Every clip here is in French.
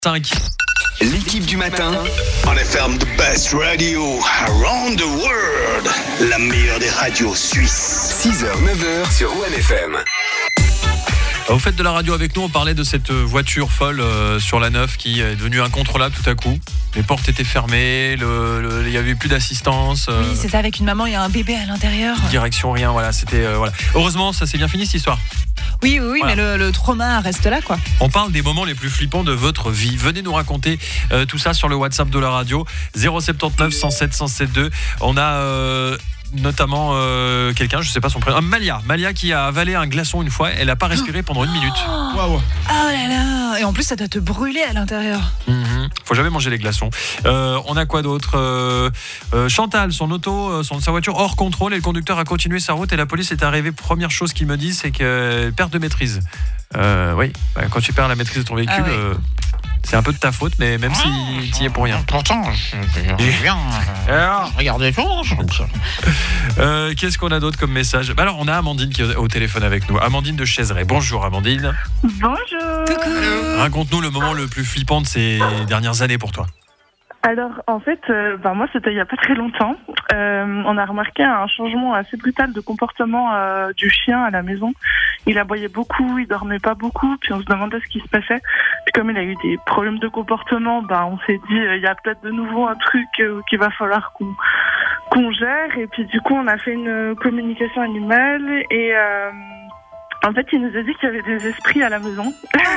5. L'équipe du matin. On FM the best radio around the world. La meilleure des radios suisses. 6h, 9h sur OneFM. Au fait de la radio avec nous, on parlait de cette voiture folle sur la 9 qui est devenue incontrôlable tout à coup. Les portes étaient fermées, il n'y avait plus d'assistance. Oui, c'est ça, avec une maman et un bébé à l'intérieur. Direction, rien, voilà. C'était, voilà. Heureusement, ça s'est bien fini cette histoire. Oui, Voilà. mais le trauma reste là, quoi. On parle des moments les plus flippants de votre vie. Venez nous raconter tout ça sur le WhatsApp de la radio 079 107 107 2. On a notamment quelqu'un, je sais pas son prénom, Malia qui a avalé un glaçon une fois. Elle a pas respiré pendant 1 minute. Waouh. Oh là là. Et en plus, ça doit te brûler à l'intérieur. Faut jamais manger les glaçons. On a quoi d'autre? Chantal, sa voiture hors contrôle et le conducteur a continué sa route et la police est arrivée. Première chose qu'il me dit, c'est qu'elle perd de maîtrise. Oui, quand tu perds la maîtrise de ton véhicule, c'est un peu de ta faute, mais même si tu y es pour rien. Pourtant, je viens regarder tout. Qu'est-ce qu'on a d'autre comme message? Alors, on a Amandine qui est au téléphone avec nous. Amandine de Chaiseray. Bonjour Amandine. Bonjour. Coucou. Raconte-nous le moment le plus flippant de ces dernières années pour toi. Alors, en fait, moi, c'était il y a pas très longtemps. On a remarqué un changement assez brutal de comportement du chien à la maison. Il aboyait beaucoup, il dormait pas beaucoup, puis on se demandait ce qui se passait. Puis comme il a eu des problèmes de comportement, on s'est dit, il y a peut-être de nouveau un truc qu'il va falloir qu'on gère. Et puis du coup, on a fait une communication animale et... en fait, il nous a dit qu'il y avait des esprits à la maison.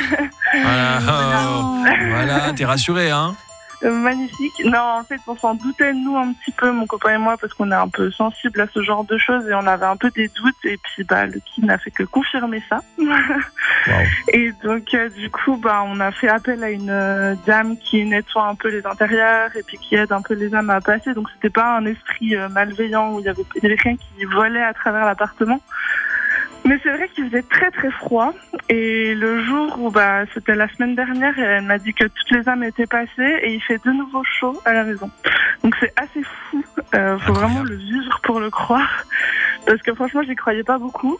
Voilà, t'es rassuré, hein? Magnifique. Non, en fait, on s'en doutait, nous, un petit peu, mon copain et moi, parce qu'on est un peu sensibles à ce genre de choses et on avait un peu des doutes. Et puis, le qui n'a fait que confirmer ça. Wow. Et donc, du coup, on a fait appel à une dame qui nettoie un peu les intérieurs et puis qui aide un peu les âmes à passer. Donc, c'était pas un esprit malveillant où il y avait rien qui volait à travers l'appartement. Mais c'est vrai qu'il faisait très très froid et le jour où c'était la semaine dernière, elle m'a dit que toutes les âmes étaient passées et il fait de nouveau chaud à la maison. Donc c'est assez fou, faut vraiment le vivre pour le croire parce que franchement j'y croyais pas beaucoup,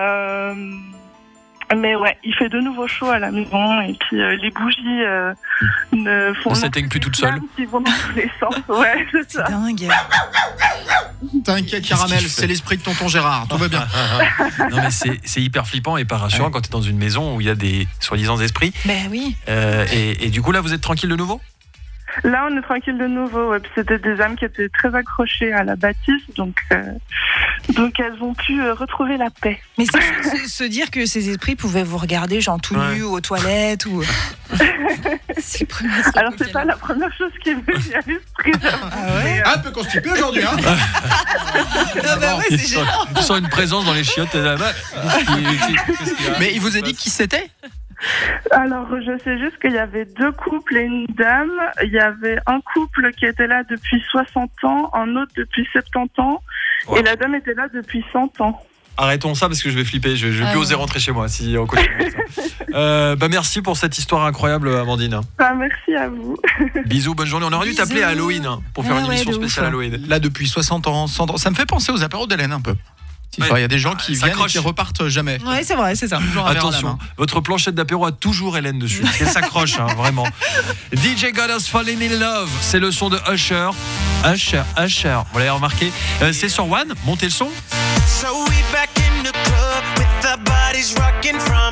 mais ouais, il fait de nouveau chaud à la maison et puis les bougies ne s'éteignent plus toutes seules. Qui vont dans tous les sens. Ouais, c'est ça. Dingue. T'inquiète Caramel, c'est l'esprit de tonton Gérard, tout va bien. Non mais c'est hyper flippant et pas rassurant quand t'es dans une maison où il y a des soi-disant esprits. Ben oui. Et du coup là vous êtes tranquille de nouveau? Là, on est tranquille de nouveau. Ouais. Puis c'était des âmes qui étaient très accrochées à la bâtisse, donc elles ont pu retrouver la paix. Mais c'est se dire que ces esprits pouvaient vous regarder, genre tout nu aux toilettes ou. Alors c'est pas la première chose qui m'est venue à l'esprit. Un peu constipé aujourd'hui, hein? C'est gênant. Ils sont une présence dans les chiottes. Mais il vous a dit qui c'était? Alors, je sais juste qu'il y avait 2 couples et une dame. Il y avait un couple qui était là depuis 60 ans, un autre depuis 70 ans, et la dame était là depuis 100 ans. Arrêtons ça parce que je vais flipper. Je vais plus oser rentrer chez moi si on continue comme ça. Merci pour cette histoire incroyable, Amandine. Merci à vous. Bisous, bonne journée. On aurait dû t'appeler à Halloween pour faire une émission spéciale Halloween. Là, depuis 60 ans, 100 ans. Ça me fait penser aux apéros d'Hélène un peu. Il y a des gens qui viennent et qui repartent jamais. Ouais, c'est vrai, c'est ça. Attention, votre planchette d'apéro a toujours Hélène dessus. Elle s'accroche, vraiment. DJ Got Us Falling in Love, c'est le son de Usher. Vous l'avez remarqué, c'est sur One. Montez le son.